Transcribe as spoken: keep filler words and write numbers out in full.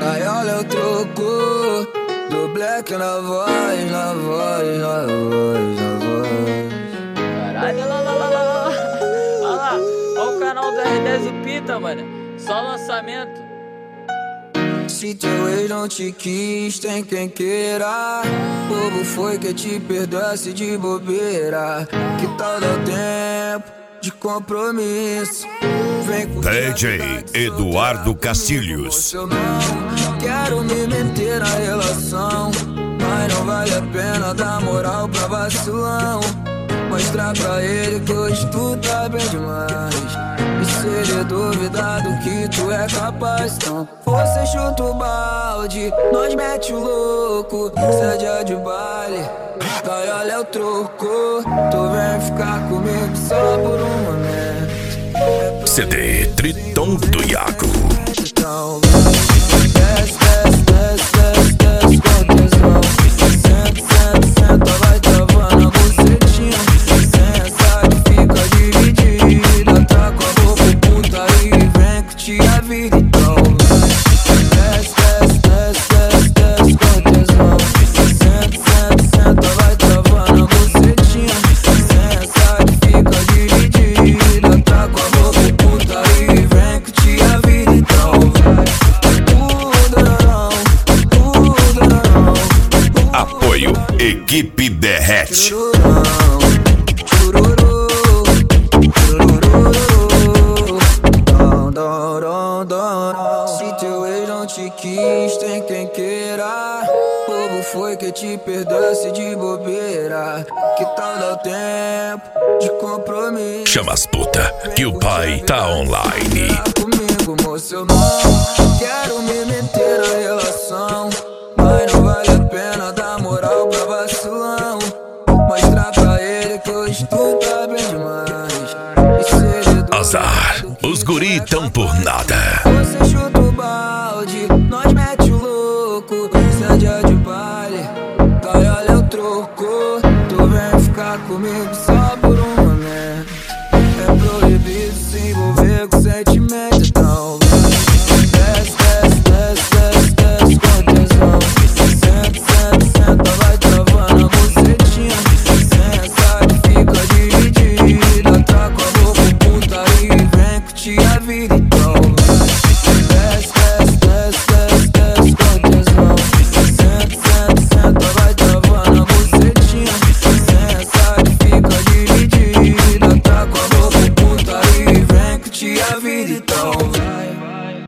Aí olha o troco do Black na voz, na voz, na voz, na voz. Caralho, lá, lá, lá, lá, lá. Olha lá, olha o canal do R dez, o Pita, mano. Só lançamento. Se teu ex não te quis, tem quem queira. Bobo foi que te perdoasse de bobeira. Que tal dar tempo de compromisso? Vem com D J Eduardo Castilhos. eu não quero me meter na relação, mas não vale a pena dar moral pra vacilão. Mostrar pra ele que hoje tu tá bem demais. E se ele duvidar do que tu é capaz, então você chuta o balde, nós mete o louco. Cê é dia de baile, vai olha o troco. Tu vem ficar comigo só por um momento. C D Tritão do Iago. Então desce, desce, desce, desce, desce com tesão. Senta, senta, senta, vai travando a bucetinha. Senta que fica dividida. Tá com a boca puta e vem que te avisa. Então desce, desce, desce, desce, desce com tesão. Senta, senta, senta, vai travando a bucetinha. Senta que fica dividida. Tá com a boca puta e vem que te avisa. Então Apoio Equipe Derrete. Se teu ex não te quis, tem quem queira. Bobo foi que te perdoasse de bobeira. Que tal dar tempo de compromisso? Chama as puta que o pai tá online. Comigo, moço, eu não quero me meter na relação, mas não vale a pena dar moral pra vacilão. Mostrar pra ele que hoje tu tá bem demais. E se ele Azar, os guri tão por nada.